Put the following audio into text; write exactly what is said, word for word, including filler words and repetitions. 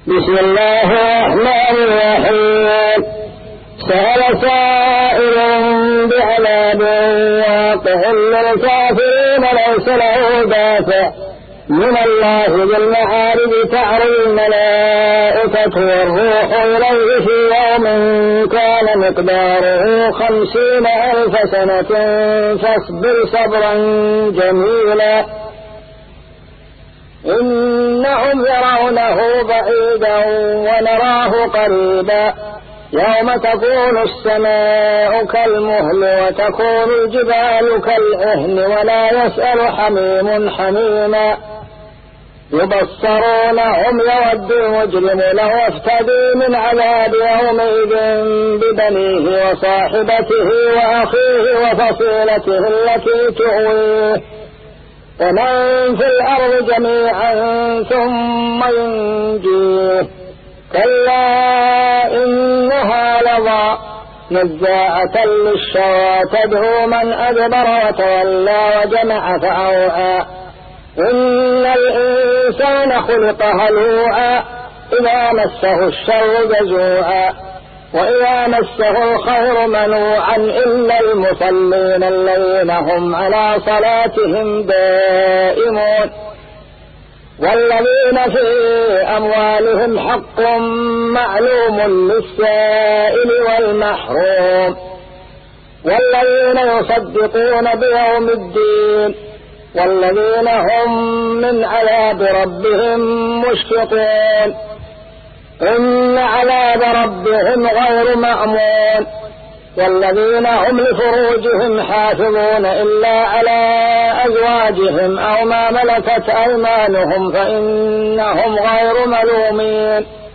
بسم الله الرحمن الرحيم. سأل سائل بعذاب واقع للكافرين ليس له دافع من الله ذي المعارج تعرج الملائكة والروح إليه في يوم كان مقداره خمسين ألف سنة فاصبر صبرا جميلا إنهم يرونه بعيدا ونراه قريبا يوم تكون السماء كالمهل وتكون الجبال كالعهن ولا يسأل حميم حميما يبصرونهم يود المجرم لو افتدي من عذاب يومئذ ببنيه وصاحبته وأخيه وفصيلته التي تؤويه ومن في الأرض جميعا ثم ينجيه كلا إنها لظى نزاعة للشوى تدعو من أدبر وتولى وجمع فأوعى إن الإنسان خلق هلوعا إذا مسه الشر جزوعا وإذا مسه الخير منوعا إلا المصلين الذين هم على صلاتهم دائمون والذين في أموالهم حق معلوم للسائل والمحروم والذين يصدقون بيوم الدين والذين هم من عذاب ربهم مشفقون إن عذاب ربهم غير مأمون والذين هم لفروجهم حافظون إلا على أزواجهم أو ما ملكت أيمانهم فإنهم غير ملومين